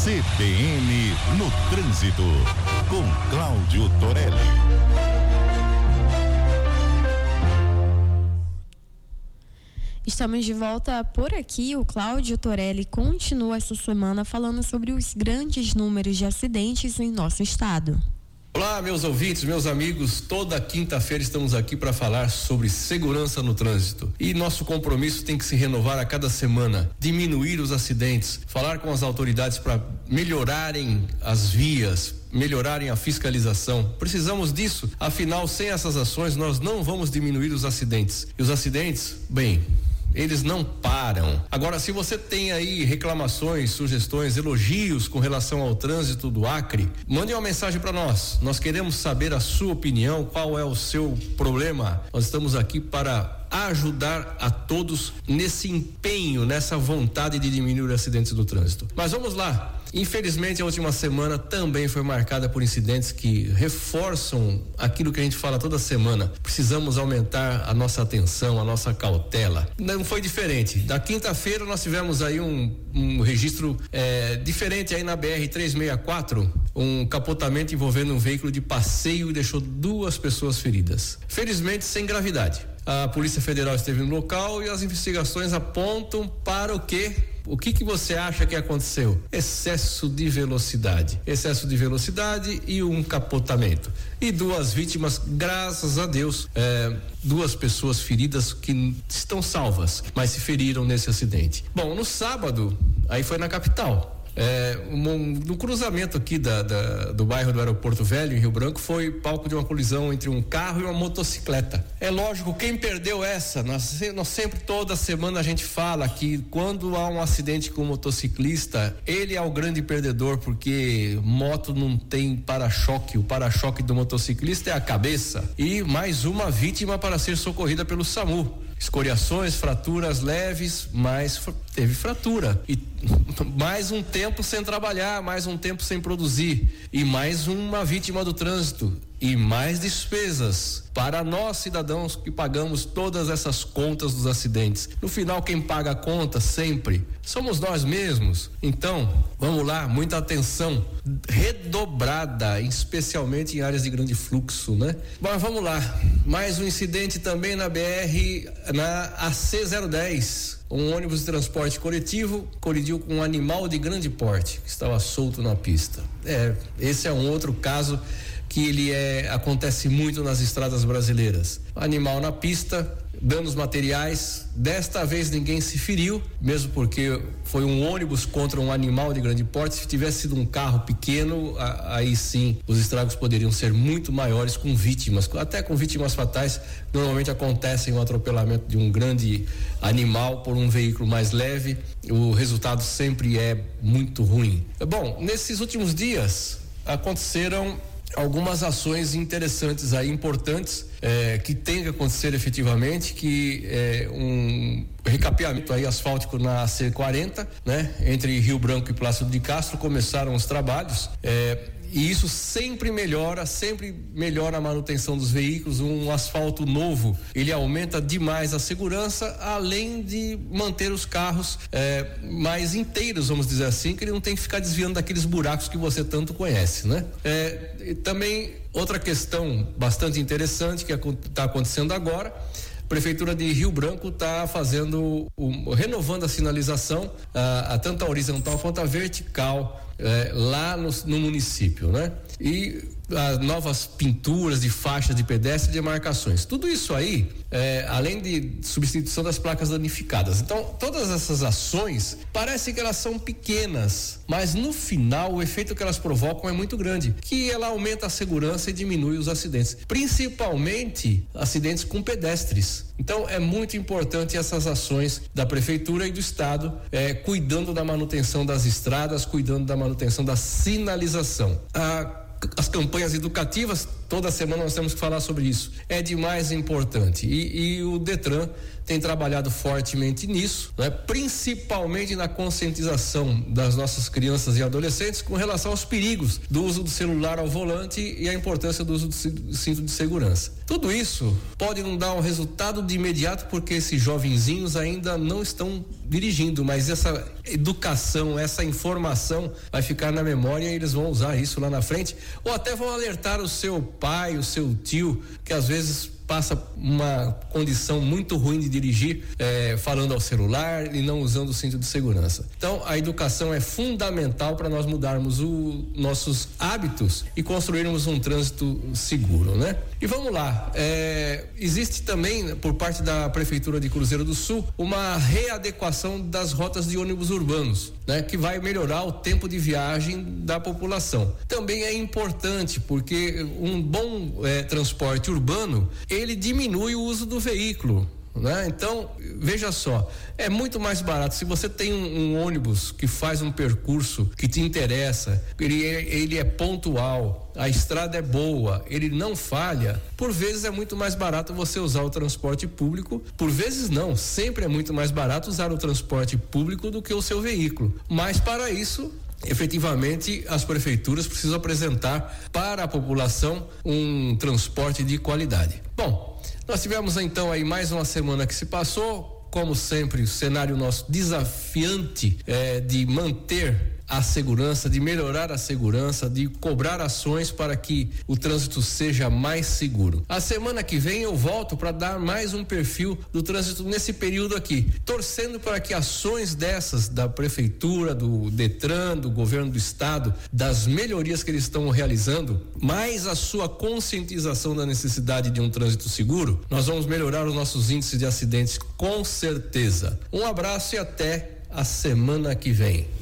CBN no Trânsito, com Cláudio Torelli. Estamos de volta por aqui. O Cláudio Torelli continua essa semana falando sobre os grandes números de acidentes em nosso estado. Olá, meus ouvintes, meus amigos, toda quinta-feira estamos aqui para falar sobre segurança no trânsito. E nosso compromisso tem que se renovar a cada semana, diminuir os acidentes, falar com as autoridades para melhorarem as vias, melhorarem a fiscalização. Precisamos disso, afinal, sem essas ações nós não vamos diminuir os acidentes. E os acidentes, bem, eles não param. Agora, se você tem aí reclamações, sugestões, elogios com relação ao trânsito do Acre, mande uma mensagem para nós. Nós queremos saber a sua opinião, qual é o seu problema. Nós estamos aqui para ajudar a todos nesse empenho, nessa vontade de diminuir acidentes do trânsito. Mas vamos lá. Infelizmente, a última semana também foi marcada por incidentes que reforçam aquilo que a gente fala toda semana. Precisamos aumentar a nossa atenção, a nossa cautela. Não foi diferente. Da quinta-feira nós tivemos aí um registro diferente aí na BR-364, um capotamento envolvendo um veículo de passeio e deixou 2 pessoas feridas. Felizmente, sem gravidade. A Polícia Federal esteve no local e as investigações apontam para o quê? O que você acha que aconteceu? Excesso de velocidade e um capotamento. E 2 vítimas, graças a Deus, 2 pessoas feridas que estão salvas, mas se feriram nesse acidente. Bom, no sábado, aí foi na capital. No cruzamento aqui do bairro do Aeroporto Velho, em Rio Branco, foi palco de uma colisão entre um carro e uma motocicleta. É lógico, quem perdeu essa, nós sempre, toda semana a gente fala que quando há um acidente com um motociclista, ele é o grande perdedor, porque moto não tem para-choque, o para-choque do motociclista é a cabeça. E mais uma vítima para ser socorrida pelo SAMU. Escoriações, fraturas leves, mas teve fratura. E mais um tempo sem trabalhar, mais um tempo sem produzir. E mais uma vítima do trânsito. E mais despesas para nós, cidadãos, que pagamos todas essas contas dos acidentes. No final, quem paga a conta sempre somos nós mesmos. Então, vamos lá, muita atenção redobrada, especialmente em áreas de grande fluxo, né? Mas vamos lá, mais um incidente também na BR, na AC010. Um ônibus de transporte coletivo colidiu com um animal de grande porte que estava solto na pista. Esse é um outro caso que ele acontece muito nas estradas brasileiras. Animal na pista, danos materiais. Desta vez ninguém se feriu, mesmo porque foi um ônibus contra um animal de grande porte. Se tivesse sido um carro pequeno, aí sim os estragos poderiam ser muito maiores, com vítimas, até com vítimas fatais. Normalmente acontece um atropelamento de um grande animal por um veículo mais leve. O resultado sempre é muito ruim. Bom, nesses últimos dias aconteceram algumas ações interessantes aí, importantes, que tem que acontecer efetivamente, que um recapeamento aí asfáltico na AC40, né? Entre Rio Branco e Plácido de Castro começaram os trabalhos, e isso sempre melhora a manutenção dos veículos. Um asfalto novo, ele aumenta demais a segurança, além de manter os carros mais inteiros, vamos dizer assim, que ele não tem que ficar desviando daqueles buracos que você tanto conhece, né? Também outra questão bastante interessante que está acontecendo agora: a Prefeitura de Rio Branco está renovando a sinalização, tanto a horizontal quanto a vertical, lá no município, né? E as novas pinturas de faixas de pedestre e demarcações. Tudo isso aí, além de substituição das placas danificadas. Então, todas essas ações parecem que elas são pequenas, mas no final o efeito que elas provocam é muito grande, que ela aumenta a segurança e diminui os acidentes, principalmente acidentes com pedestres. Então, é muito importante essas ações da Prefeitura e do Estado, cuidando da manutenção das estradas, cuidando da manutenção da sinalização. As campanhas educativas Toda semana nós temos que falar sobre isso. É de mais importante. E o Detran tem trabalhado fortemente nisso, né? Principalmente na conscientização das nossas crianças e adolescentes com relação aos perigos do uso do celular ao volante e a importância do uso do cinto de segurança. Tudo isso pode não dar um resultado de imediato porque esses jovenzinhos ainda não estão dirigindo, mas essa educação, essa informação vai ficar na memória e eles vão usar isso lá na frente, ou até vão alertar o seu pai, o seu tio, que às vezes passa uma condição muito ruim de dirigir, falando ao celular e não usando o cinto de segurança. Então, a educação é fundamental para nós mudarmos nossos hábitos e construirmos um trânsito seguro, né? E vamos lá, existe também, por parte da Prefeitura de Cruzeiro do Sul, uma readequação das rotas de ônibus urbanos, né? Que vai melhorar o tempo de viagem da população. Também é importante porque um bom transporte urbano, ele diminui o uso do veículo, né? Então, veja só, é muito mais barato se você tem um ônibus que faz um percurso que te interessa, ele é pontual, a estrada é boa, ele não falha, por vezes é muito mais barato você usar o transporte público, por vezes não, sempre é muito mais barato usar o transporte público do que o seu veículo, mas para isso, efetivamente, as prefeituras precisam apresentar para a população um transporte de qualidade. Bom, nós tivemos então aí mais uma semana que se passou, como sempre, o cenário nosso desafiante de manter a segurança, de melhorar a segurança, de cobrar ações para que o trânsito seja mais seguro. A semana que vem eu volto para dar mais um perfil do trânsito nesse período aqui, torcendo para que ações dessas da prefeitura, do Detran, do governo do estado, das melhorias que eles estão realizando, mais a sua conscientização da necessidade de um trânsito seguro, nós vamos melhorar os nossos índices de acidentes com certeza. Um abraço e até a semana que vem.